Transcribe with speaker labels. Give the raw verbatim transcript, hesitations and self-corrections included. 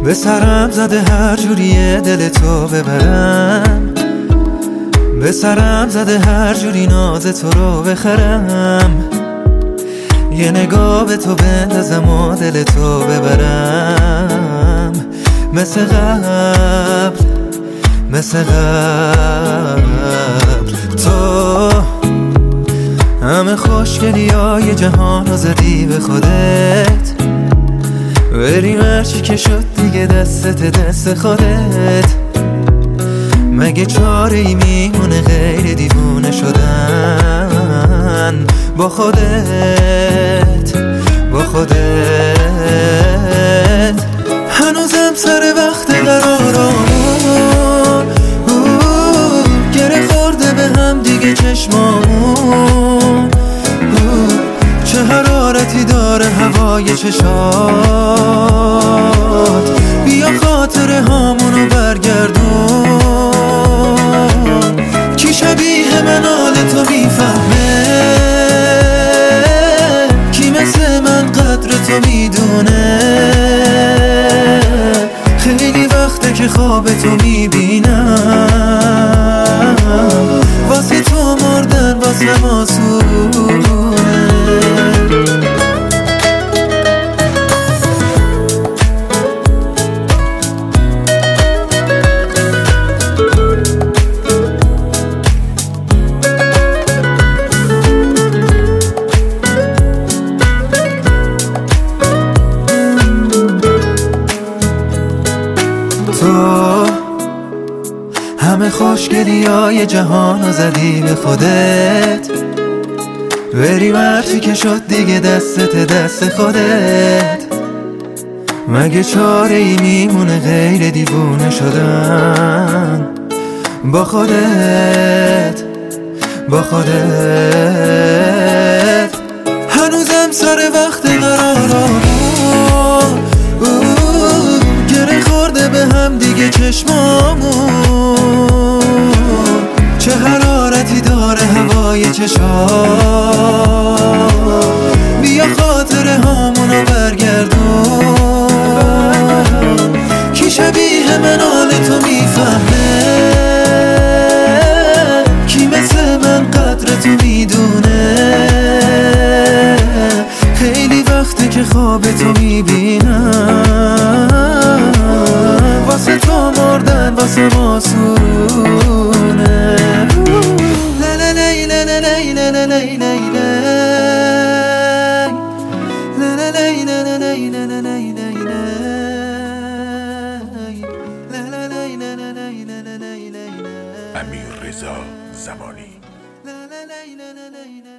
Speaker 1: به سرم زده هر جوریه دل تو ببرم، به سرم زده هر جوری ناز تو رو بخرم، یه نگاه به تو بندازم و دل تو ببرم، مثل قبل مثل قبل. تو همه خوشگلی های جهان رو زدی به خودت، بریم هرچی که شد دیگه دستت دست خودت، مگه چاره ای میمونه غیر دیوونه شدن با خودت با خودت. هنوزم سر وقت قرارمون گره خورده به هم دیگه چشمامون، چه حرارتی داره هوای چشات، بیا خاطره هامونو برگردون. کی شبیه من حال تو میفهمه، کی مثل من قدر تو میدونه، خیلی وقته که خواب تو میبینم، واسه تو مردن واسه ما سونه. تو همه خوشگلی های جهان رو زدی به خودت، بریم هرچی که شد دیگه دستت دست خودت، مگه چاره ای میمونه غیر دیوونه شدن با خودت با خودت. هنوزم سر وقت قرارمون گره خورده به هم دیگه چشمامون، چه حرارتی داره هوای چشات، بیا خاطره هامونو برگردون. کی شبیه من حال تو میفهمه، کی مثل من قدر تو میدونه، خیلی وقته که خواب تو میبینم، واسه تو مردن واسه ما سونه.
Speaker 2: امیررضا زمانی.